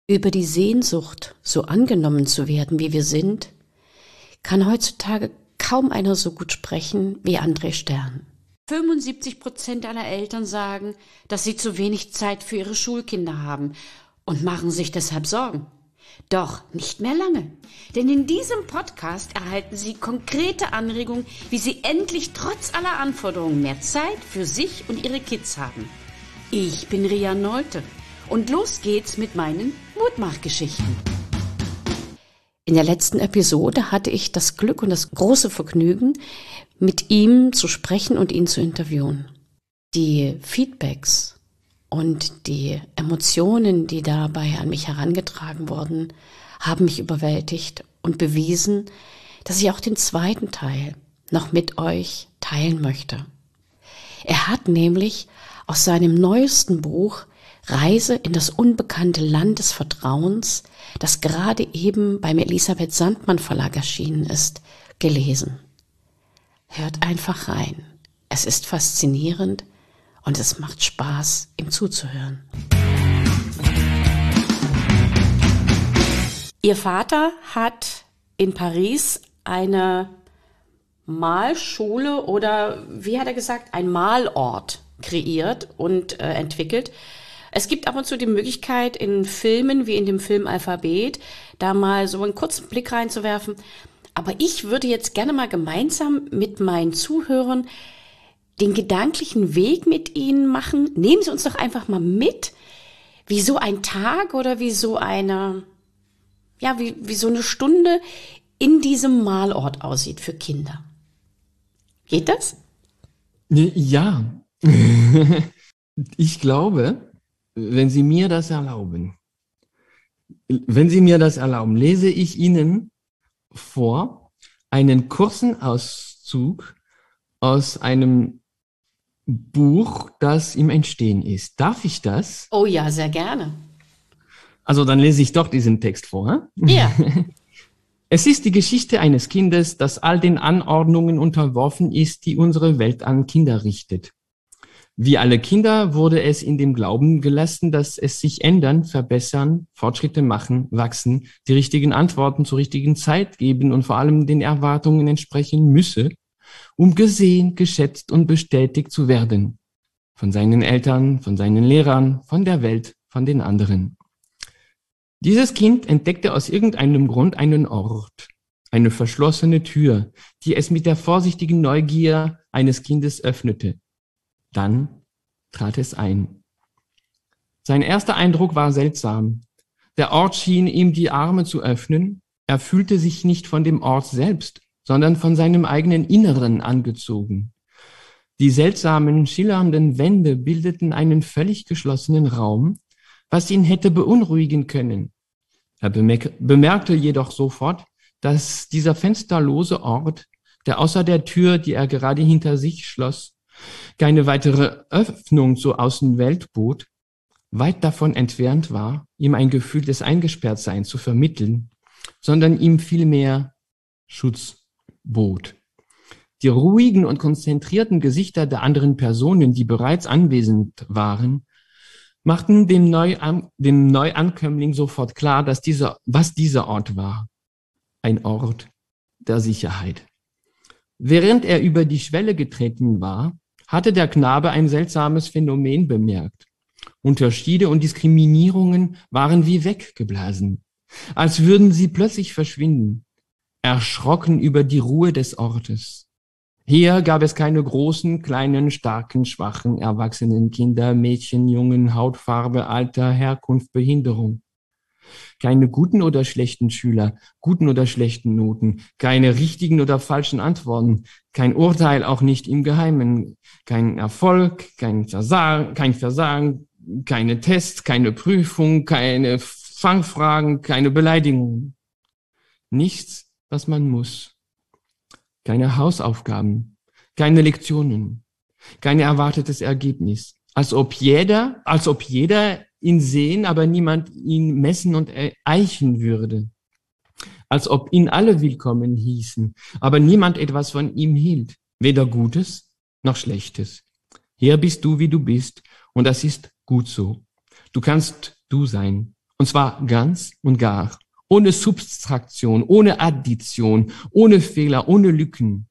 Über die Sehnsucht, so angenommen zu werden, wie wir sind, kann heutzutage kaum einer so gut sprechen wie André Stern. 75% aller Eltern sagen, dass sie zu wenig Zeit für ihre Schulkinder haben und machen sich deshalb Sorgen. Doch nicht mehr lange, denn in diesem Podcast erhalten Sie konkrete Anregungen, wie Sie endlich trotz aller Anforderungen mehr Zeit für sich und Ihre Kids haben. Ich bin Ria Nolte und los geht's mit meinen Mutmachgeschichten. In der letzten Episode hatte ich das Glück und das große Vergnügen, mit ihm zu sprechen und ihn zu interviewen. Die Feedbacks und die Emotionen, die dabei an mich herangetragen wurden, haben mich überwältigt und bewiesen, dass ich auch den zweiten Teil noch mit euch teilen möchte. Er hat nämlich aus seinem neuesten Buch Reise in das unbekannte Land des Vertrauens, das gerade eben beim Elisabeth Sandmann Verlag erschienen ist, gelesen. Hört einfach rein. Es ist faszinierend und es macht Spaß, ihm zuzuhören. Ihr Vater hat in Paris eine Malschule oder, wie hat er gesagt, ein Malort kreiert und entwickelt. Es gibt ab und zu die Möglichkeit, in Filmen wie in dem Film Alphabet, da mal so einen kurzen Blick reinzuwerfen. Aber ich würde jetzt gerne mal gemeinsam mit meinen Zuhörern den gedanklichen Weg mit Ihnen machen. Nehmen Sie uns doch einfach mal mit, wie so ein Tag oder wie so eine, ja, wie so eine Stunde in diesem Malort aussieht für Kinder. Geht das? Ja, ich glaube, wenn Sie mir das erlauben, lese ich Ihnen vor einen kurzen Auszug aus einem Buch, das im Entstehen ist. Darf ich das? Oh ja, sehr gerne. Also dann lese ich doch diesen Text vor. Ja. Es ist die Geschichte eines Kindes, das all den Anordnungen unterworfen ist, die unsere Welt an Kinder richtet. Wie alle Kinder wurde es in dem Glauben gelassen, dass es sich ändern, verbessern, Fortschritte machen, wachsen, die richtigen Antworten zur richtigen Zeit geben und vor allem den Erwartungen entsprechen müsse, um gesehen, geschätzt und bestätigt zu werden. Von seinen Eltern, von seinen Lehrern, von der Welt, von den anderen. Dieses Kind entdeckte aus irgendeinem Grund einen Ort, eine verschlossene Tür, die es mit der vorsichtigen Neugier eines Kindes öffnete. Dann trat es ein. Sein erster Eindruck war seltsam. Der Ort schien ihm die Arme zu öffnen. Er fühlte sich nicht von dem Ort selbst, sondern von seinem eigenen Inneren angezogen. Die seltsamen, schillernden Wände bildeten einen völlig geschlossenen Raum, was ihn hätte beunruhigen können. Er bemerkte jedoch sofort, dass dieser fensterlose Ort, der außer der Tür, die er gerade hinter sich schloss, keine weitere Öffnung zur Außenwelt bot, weit davon entfernt war, ihm ein Gefühl des Eingesperrtseins zu vermitteln, sondern ihm vielmehr Schutz bot. Die ruhigen und konzentrierten Gesichter der anderen Personen, die bereits anwesend waren, machten dem Neuankömmling sofort klar, was dieser Ort war. Ein Ort der Sicherheit. Während er über die Schwelle getreten war, hatte der Knabe ein seltsames Phänomen bemerkt. Unterschiede und Diskriminierungen waren wie weggeblasen, als würden sie plötzlich verschwinden, erschrocken über die Ruhe des Ortes. Hier gab es keine großen, kleinen, starken, schwachen, erwachsenen Kinder, Mädchen, Jungen, Hautfarbe, Alter, Herkunft, Behinderung. Keine guten oder schlechten Schüler, guten oder schlechten Noten, keine richtigen oder falschen Antworten, kein Urteil, auch nicht im Geheimen, kein Erfolg, kein Versagen, keine Tests, keine Prüfung, keine Fangfragen, keine Beleidigungen. Nichts, was man muss. Keine Hausaufgaben, keine Lektionen, kein erwartetes Ergebnis. Als ob jeder ihn sehen, aber niemand ihn messen und eichen würde. Als ob ihn alle willkommen hießen, aber niemand etwas von ihm hielt. Weder Gutes noch Schlechtes. Hier bist du, wie du bist, und das ist gut so. Du kannst du sein Und zwar ganz und gar. Ohne Subtraktion, ohne Addition, ohne Fehler, ohne Lücken,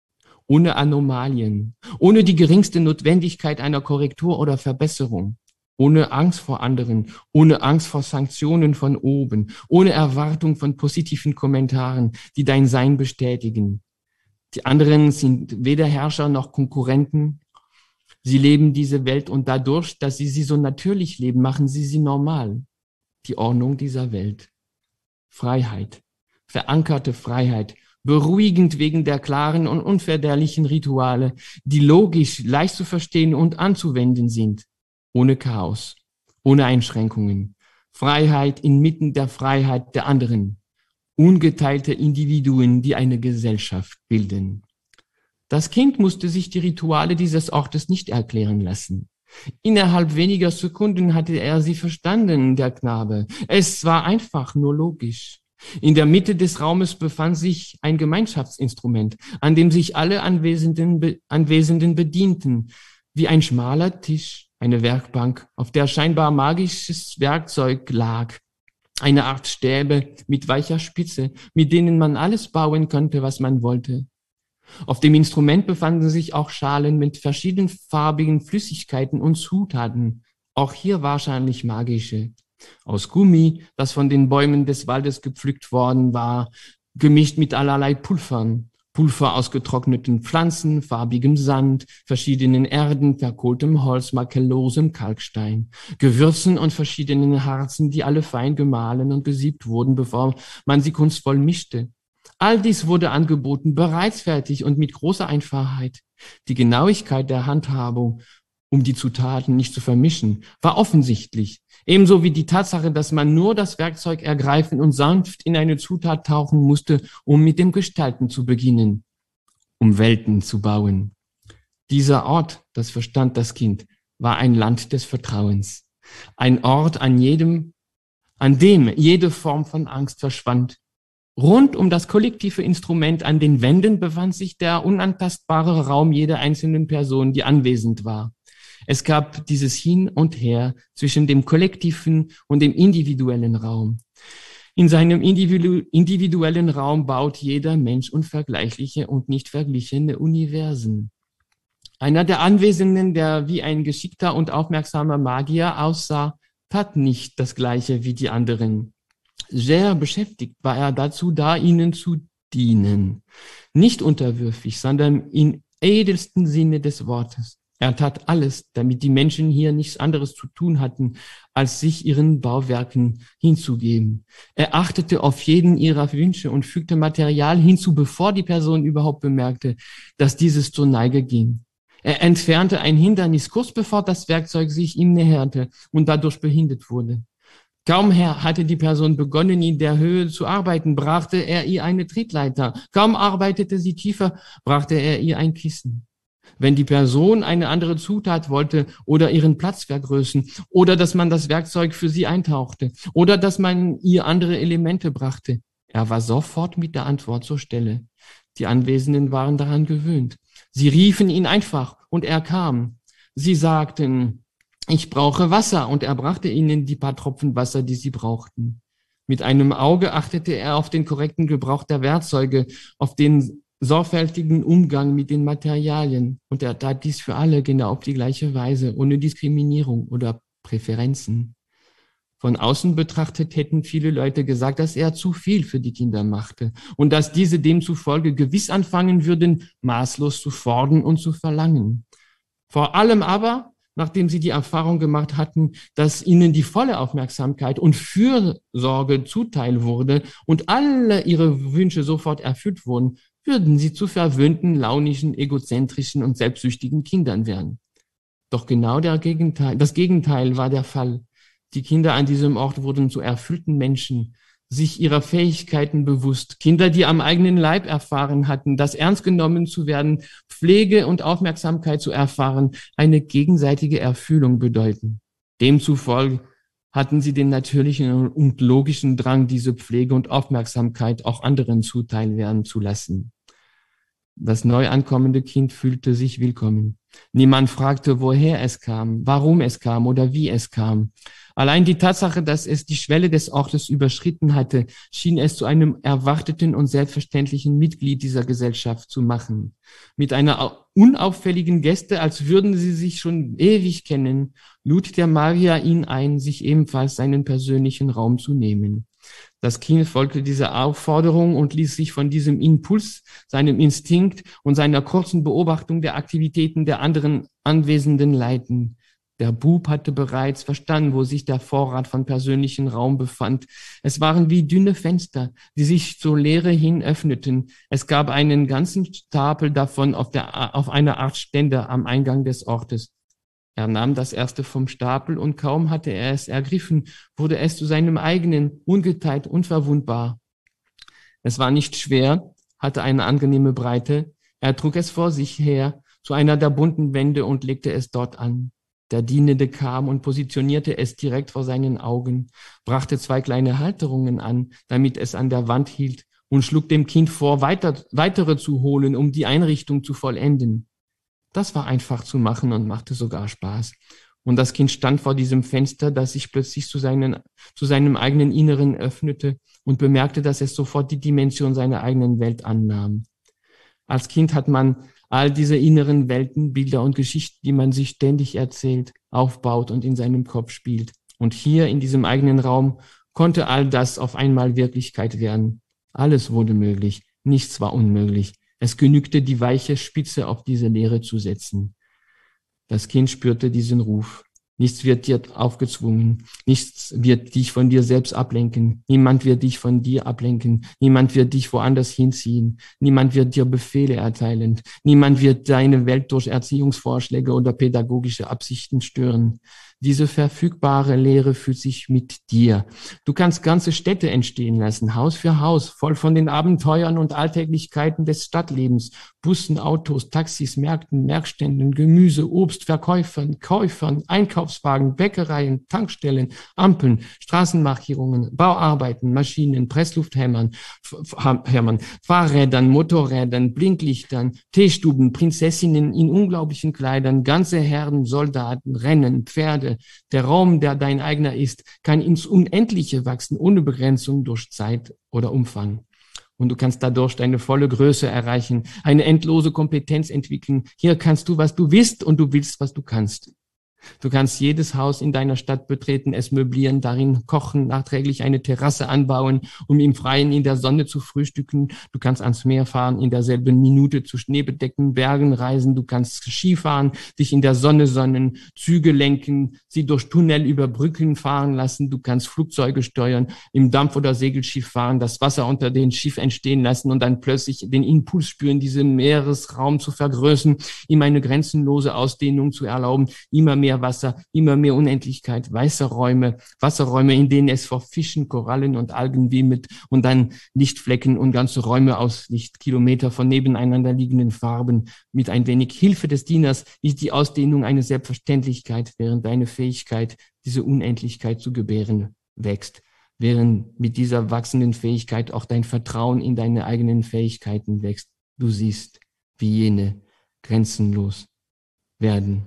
ohne Anomalien, ohne die geringste Notwendigkeit einer Korrektur oder Verbesserung, ohne Angst vor anderen, ohne Angst vor Sanktionen von oben, ohne Erwartung von positiven Kommentaren, die dein Sein bestätigen. Die anderen sind weder Herrscher noch Konkurrenten. Sie leben diese Welt und dadurch, dass sie so natürlich leben, machen sie normal. Die Ordnung dieser Welt. Freiheit, verankerte Freiheit, beruhigend wegen der klaren und unveränderlichen Rituale, die logisch, leicht zu verstehen und anzuwenden sind, ohne Chaos, ohne Einschränkungen. Freiheit inmitten der Freiheit der anderen, ungeteilte Individuen, die eine Gesellschaft bilden. Das Kind musste sich die Rituale dieses Ortes nicht erklären lassen. Innerhalb weniger Sekunden hatte er sie verstanden, der Knabe. Es war einfach nur logisch. In der Mitte des Raumes befand sich ein Gemeinschaftsinstrument, an dem sich alle Anwesenden bedienten, wie ein schmaler Tisch, eine Werkbank, auf der scheinbar magisches Werkzeug lag. Eine Art Stäbe mit weicher Spitze, mit denen man alles bauen konnte, was man wollte. Auf dem Instrument befanden sich auch Schalen mit verschiedenfarbigen Flüssigkeiten und Zutaten, auch hier wahrscheinlich magische. Aus Gummi, das von den Bäumen des Waldes gepflückt worden war, gemischt mit allerlei Pulvern. Pulver aus getrockneten Pflanzen, farbigem Sand, verschiedenen Erden, verkohltem Holz, makellosem Kalkstein, Gewürzen und verschiedenen Harzen, die alle fein gemahlen und gesiebt wurden, bevor man sie kunstvoll mischte. All dies wurde angeboten, bereits fertig und mit großer Einfachheit. Die Genauigkeit der Handhabung, um die Zutaten nicht zu vermischen, war offensichtlich. Ebenso wie die Tatsache, dass man nur das Werkzeug ergreifen und sanft in eine Zutat tauchen musste, um mit dem Gestalten zu beginnen, um Welten zu bauen. Dieser Ort, das verstand das Kind, war ein Land des Vertrauens. Ein Ort, an dem jede Form von Angst verschwand. Rund um das kollektive Instrument an den Wänden befand sich der unantastbare Raum jeder einzelnen Person, die anwesend war. Es gab dieses Hin und Her zwischen dem kollektiven und dem individuellen Raum. In seinem individuellen Raum baut jeder Mensch unvergleichliche und nicht verglichene Universen. Einer der Anwesenden, der wie ein geschickter und aufmerksamer Magier aussah, tat nicht das Gleiche wie die anderen. Sehr beschäftigt war er dazu da, ihnen zu dienen. Nicht unterwürfig, sondern im edelsten Sinne des Wortes. Er tat alles, damit die Menschen hier nichts anderes zu tun hatten, als sich ihren Bauwerken hinzugeben. Er achtete auf jeden ihrer Wünsche und fügte Material hinzu, bevor die Person überhaupt bemerkte, dass dieses zur Neige ging. Er entfernte ein Hindernis kurz bevor das Werkzeug sich ihm näherte und dadurch behindert wurde. Kaum hatte die Person begonnen, in der Höhe zu arbeiten, brachte er ihr eine Tretleiter. Kaum arbeitete sie tiefer, brachte er ihr ein Kissen. Wenn die Person eine andere Zutat wollte oder ihren Platz vergrößern oder dass man das Werkzeug für sie eintauchte oder dass man ihr andere Elemente brachte, er war sofort mit der Antwort zur Stelle. Die Anwesenden waren daran gewöhnt. Sie riefen ihn einfach und er kam. Sie sagten, ich brauche Wasser, und er brachte ihnen die paar Tropfen Wasser, die sie brauchten. Mit einem Auge achtete er auf den korrekten Gebrauch der Werkzeuge, auf den sorgfältigen Umgang mit den Materialien, und er tat dies für alle genau auf die gleiche Weise, ohne Diskriminierung oder Präferenzen. Von außen betrachtet hätten viele Leute gesagt, dass er zu viel für die Kinder machte und dass diese demzufolge gewiss anfangen würden, maßlos zu fordern und zu verlangen. Vor allem aber, nachdem sie die Erfahrung gemacht hatten, dass ihnen die volle Aufmerksamkeit und Fürsorge zuteil wurde und alle ihre Wünsche sofort erfüllt wurden, würden sie zu verwöhnten, launischen, egozentrischen und selbstsüchtigen Kindern werden. Doch genau das Gegenteil war der Fall. Die Kinder an diesem Ort wurden zu erfüllten Menschen, sich ihrer Fähigkeiten bewusst. Kinder, die am eigenen Leib erfahren hatten, dass ernst genommen zu werden, Pflege und Aufmerksamkeit zu erfahren, eine gegenseitige Erfüllung bedeuten. Demzufolge hatten sie den natürlichen und logischen Drang, diese Pflege und Aufmerksamkeit auch anderen zuteil werden zu lassen. Das neu ankommende Kind fühlte sich willkommen. Niemand fragte, woher es kam, warum es kam oder wie es kam. Allein die Tatsache, dass es die Schwelle des Ortes überschritten hatte, schien es zu einem erwarteten und selbstverständlichen Mitglied dieser Gesellschaft zu machen. Mit einer unauffälligen Geste, als würden sie sich schon ewig kennen, lud der Magier ihn ein, sich ebenfalls seinen persönlichen Raum zu nehmen. Das Kind folgte dieser Aufforderung und ließ sich von diesem Impuls, seinem Instinkt und seiner kurzen Beobachtung der Aktivitäten der anderen Anwesenden leiten. Der Bub hatte bereits verstanden, wo sich der Vorrat von persönlichem Raum befand. Es waren wie dünne Fenster, die sich zur Leere hin öffneten. Es gab einen ganzen Stapel davon auf einer Art Ständer am Eingang des Ortes. Er nahm das erste vom Stapel und kaum hatte er es ergriffen, wurde es zu seinem eigenen, ungeteilt, unverwundbar. Es war nicht schwer, hatte eine angenehme Breite. Er trug es vor sich her zu einer der bunten Wände und legte es dort an. Der Dienende kam und positionierte es direkt vor seinen Augen, brachte 2 kleine Halterungen an, damit es an der Wand hielt, und schlug dem Kind vor, weitere zu holen, um die Einrichtung zu vollenden. Das war einfach zu machen und machte sogar Spaß. Und das Kind stand vor diesem Fenster, das sich plötzlich zu seinem eigenen Inneren öffnete, und bemerkte, dass es sofort die Dimension seiner eigenen Welt annahm. Als Kind hat man all diese inneren Welten, Bilder und Geschichten, die man sich ständig erzählt, aufbaut und in seinem Kopf spielt. Und hier in diesem eigenen Raum konnte all das auf einmal Wirklichkeit werden. Alles wurde möglich, nichts war unmöglich. Es genügte, die weiche Spitze auf diese Leere zu setzen. Das Kind spürte diesen Ruf. Nichts wird dir aufgezwungen. Nichts wird dich von dir selbst ablenken. Niemand wird dich von dir ablenken. Niemand wird dich woanders hinziehen. Niemand wird dir Befehle erteilen. Niemand wird deine Welt durch Erziehungsvorschläge oder pädagogische Absichten stören. Diese verfügbare Leere fühlt sich mit dir. Du kannst ganze Städte entstehen lassen, Haus für Haus, voll von den Abenteuern und Alltäglichkeiten des Stadtlebens. Bussen, Autos, Taxis, Märkten, Merkständen, Gemüse, Obst, Verkäufern, Käufern, Einkaufswagen, Bäckereien, Tankstellen, Ampeln, Straßenmarkierungen, Bauarbeiten, Maschinen, Presslufthämmern, Fahrrädern, Motorrädern, Blinklichtern, Teestuben, Prinzessinnen in unglaublichen Kleidern, ganze Herden, Soldaten, Rennen, Pferde. Der Raum, der dein eigener ist, kann ins Unendliche wachsen, ohne Begrenzung durch Zeit oder Umfang. Und du kannst dadurch deine volle Größe erreichen, eine endlose Kompetenz entwickeln. Hier kannst du, was du willst, und du willst, was du kannst. Du kannst jedes Haus in deiner Stadt betreten, es möblieren, darin kochen, nachträglich eine Terrasse anbauen, um im Freien in der Sonne zu frühstücken. Du kannst ans Meer fahren, in derselben Minute zu schneebedeckten Bergen reisen. Du kannst Skifahren, dich in der Sonne sonnen, Züge lenken, sie durch Tunnel über Brücken fahren lassen. Du kannst Flugzeuge steuern, im Dampf- oder Segelschiff fahren, das Wasser unter dem Schiff entstehen lassen und dann plötzlich den Impuls spüren, diesen Meeresraum zu vergrößern, ihm eine grenzenlose Ausdehnung zu erlauben, immer mehr Wasser, immer mehr Unendlichkeit, Wasserräume, in denen es vor Fischen, Korallen und Algen wimmelt, und dann Lichtflecken und ganze Räume aus Lichtkilometer von nebeneinander liegenden Farben. Mit ein wenig Hilfe des Dieners ist die Ausdehnung eine Selbstverständlichkeit, während deine Fähigkeit, diese Unendlichkeit zu gebären, wächst. Während mit dieser wachsenden Fähigkeit auch dein Vertrauen in deine eigenen Fähigkeiten wächst. Du siehst, wie jene grenzenlos werden.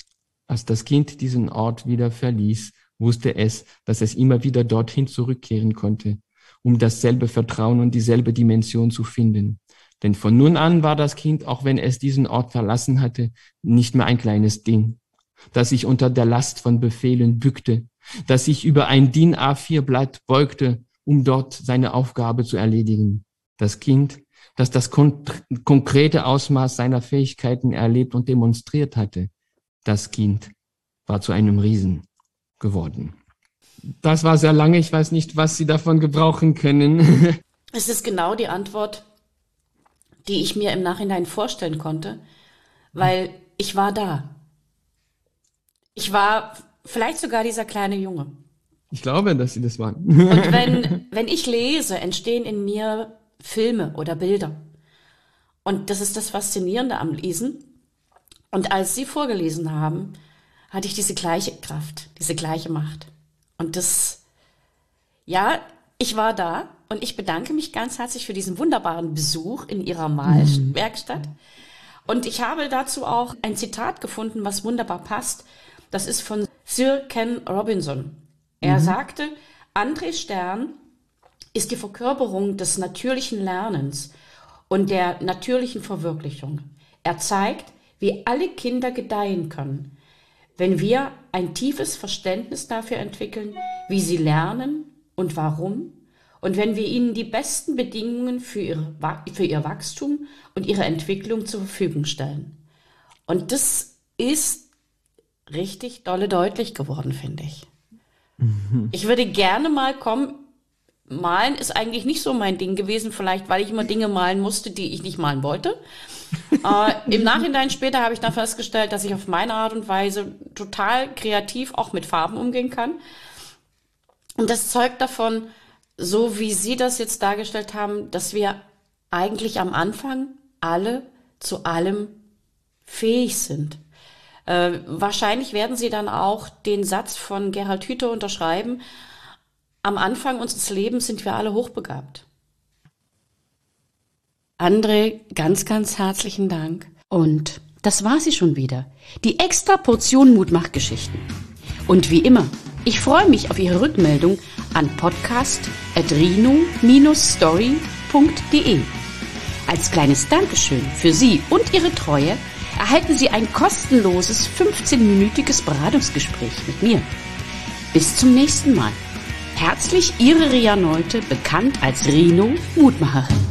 Als das Kind diesen Ort wieder verließ, wusste es, dass es immer wieder dorthin zurückkehren konnte, um dasselbe Vertrauen und dieselbe Dimension zu finden. Denn von nun an war das Kind, auch wenn es diesen Ort verlassen hatte, nicht mehr ein kleines Ding, das sich unter der Last von Befehlen bückte, das sich über ein DIN A4-Blatt beugte, um dort seine Aufgabe zu erledigen. Das Kind, das das konkrete Ausmaß seiner Fähigkeiten erlebt und demonstriert hatte. Das Kind war zu einem Riesen geworden. Das war sehr lange. Ich weiß nicht, was Sie davon gebrauchen können. Es ist genau die Antwort, die ich mir im Nachhinein vorstellen konnte, weil ich war da. Ich war vielleicht sogar dieser kleine Junge. Ich glaube, dass Sie das waren. Und wenn ich lese, entstehen in mir Filme oder Bilder. Und das ist das Faszinierende am Lesen. Und als Sie vorgelesen haben, hatte ich diese gleiche Kraft, diese gleiche Macht. Und ich war da, und ich bedanke mich ganz herzlich für diesen wunderbaren Besuch in Ihrer Malwerkstatt. Und ich habe dazu auch ein Zitat gefunden, was wunderbar passt. Das ist von Sir Ken Robinson. Er sagte, André Stern ist die Verkörperung des natürlichen Lernens und der natürlichen Verwirklichung. Er zeigt, wie alle Kinder gedeihen können, wenn wir ein tiefes Verständnis dafür entwickeln, wie sie lernen und warum, und wenn wir ihnen die besten Bedingungen für ihr Wachstum und ihre Entwicklung zur Verfügung stellen. Und das ist richtig dolle deutlich geworden, finde ich. Ich würde gerne mal kommen. Malen ist eigentlich nicht so mein Ding gewesen, vielleicht weil ich immer Dinge malen musste, die ich nicht malen wollte. Im Nachhinein später habe ich dann festgestellt, dass ich auf meine Art und Weise total kreativ auch mit Farben umgehen kann. Und das zeugt davon, so wie Sie das jetzt dargestellt haben, dass wir eigentlich am Anfang alle zu allem fähig sind. Wahrscheinlich werden Sie dann auch den Satz von Gerhard Hüther unterschreiben: Am Anfang unseres Lebens sind wir alle hochbegabt. André, ganz, ganz herzlichen Dank. Und das war sie schon wieder. Die extra Portion Mutmachgeschichten. Und wie immer, ich freue mich auf Ihre Rückmeldung an podcast@rino-story.de. Als kleines Dankeschön für Sie und Ihre Treue erhalten Sie ein kostenloses 15-minütiges Beratungsgespräch mit mir. Bis zum nächsten Mal. Herzlich Ihre Ria Neute, bekannt als Rino Mutmacherin.